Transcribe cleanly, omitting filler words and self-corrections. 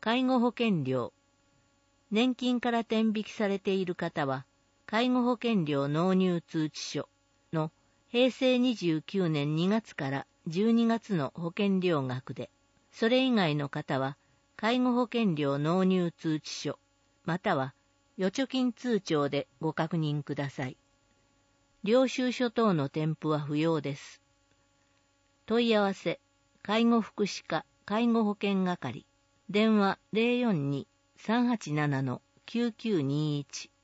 介護保険料。年金から転引きされている方は、介護保険料納入通知書の平成29年2月から12月の保険料額で、それ以外の方は、介護保険料納入通知書、または預貯金通帳でご確認ください。領収書等の添付は不要です。問い合わせ、介護福祉課介護保険係、電話 042-387-9921